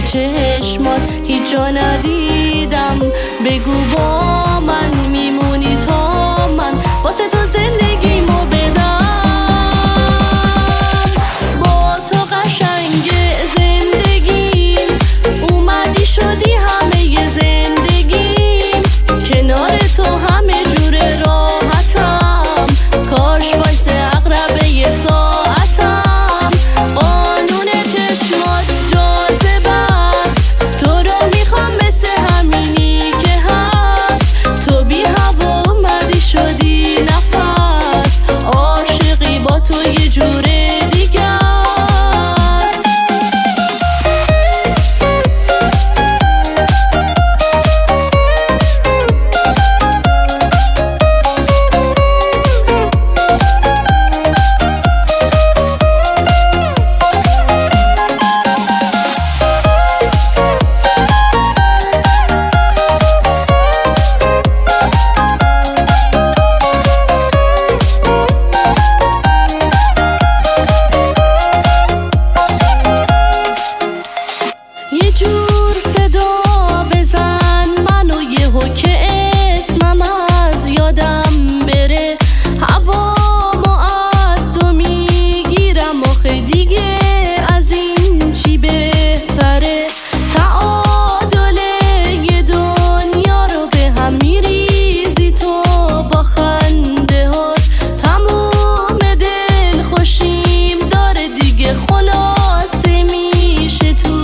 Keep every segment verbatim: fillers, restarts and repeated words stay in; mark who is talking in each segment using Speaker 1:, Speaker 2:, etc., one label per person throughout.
Speaker 1: چشمات هیچ جا ندیدم. بگو با من میمونی تا من واسه تو زندگیمو بدم. با تو قشنگ زندگیم، اومدی شدی همه زندگیم. کنار تو همه جور راحتم، کاش وایس اقربه یه ساعتم. قانون چشمات جاذبه است، تو رو میخوام مثل همینی که هست. تو بی هوا اومدی شدی نفس، عاشقی با تو یه جور دیگه است. یه جور صدا بزن منو یهو که اسمم از یادم بره. هوامو از تو میگیرم آخه دیگه از این چی بهتره. تعادل یه دنیا رو به هم میریزی تو با خنده هات. تموم دل خوشیم داره دیگه خلاصه میشه تو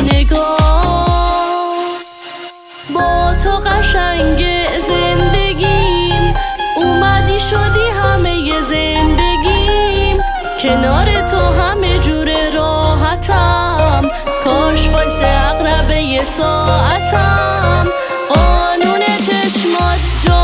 Speaker 1: با تو قشنگ زندگیم، اومدی شدی همه زندگیم. کنار تو همه جور راحتم، کاش وایس اقربه یه ساعتم. قانون چشمات جا